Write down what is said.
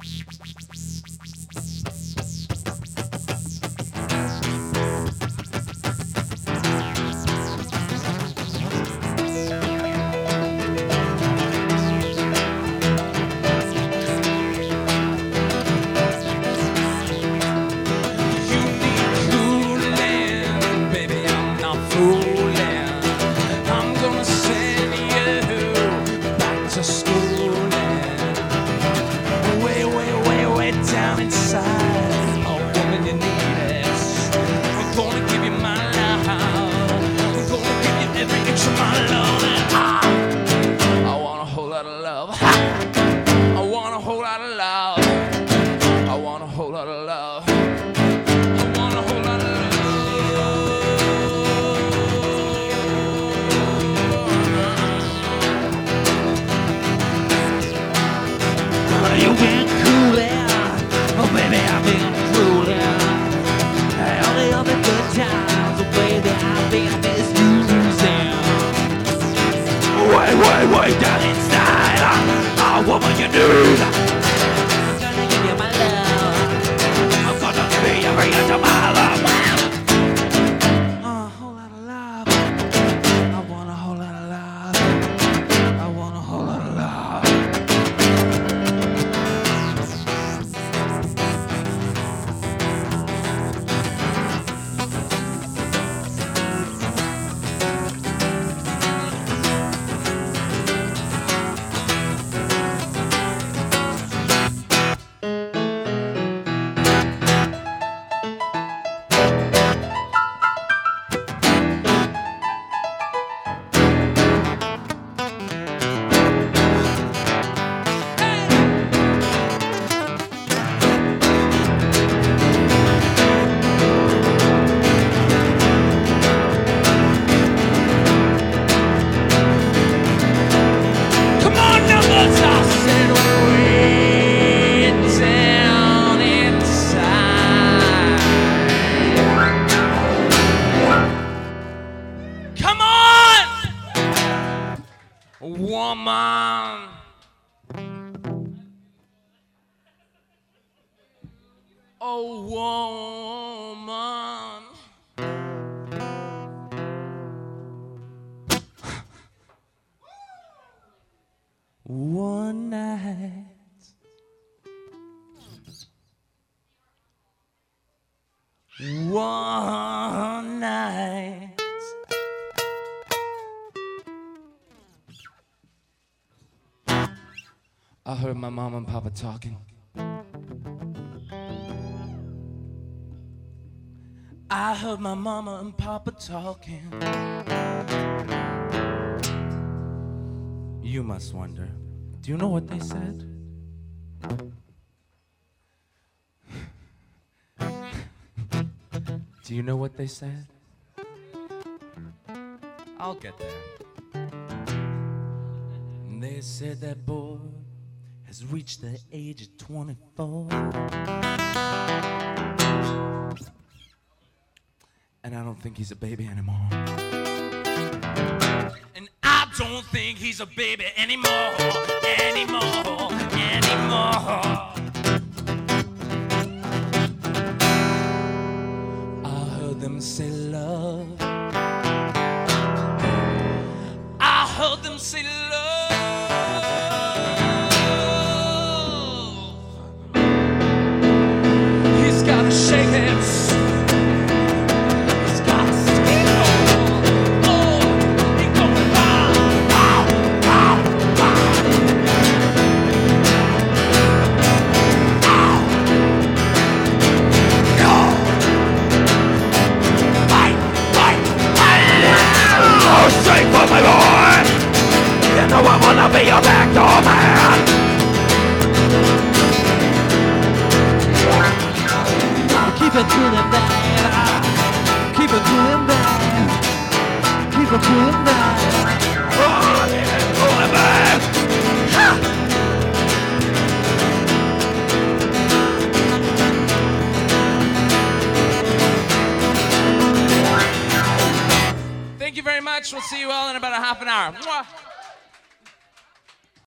You've been coolin', oh baby, I've been drooling. All the other good times, oh baby, I've been misusing. Way down inside, oh woman you need. I'm gonna give you my love, I'm gonna give you every inch of my love. A whole lot of love, I want a whole lot of love, I want a whole lot of love. Woman, oh woman, one night, one night. I heard my mom and papa talking. I heard my mama and papa talking. You must wonder, do you know what they said? Do you know what they said? I'll get there. They said that boy has reached the age of 24. And I don't think he's a baby anymore. And I don't think he's a baby anymore, anymore, anymore. I heard them say love. I heard them say love. Shake hands. He's got a skateboard. Oh, he's going round, round, round, round. Fight, fight, fight. Oh, shake for my boy. You know I wanna be your backdoor man. Keep it cooling down, keep it cooling down, keep it cooling down. Oh, keep it cooling down. Thank you very much. We'll see you all in about a half an hour. Mwah.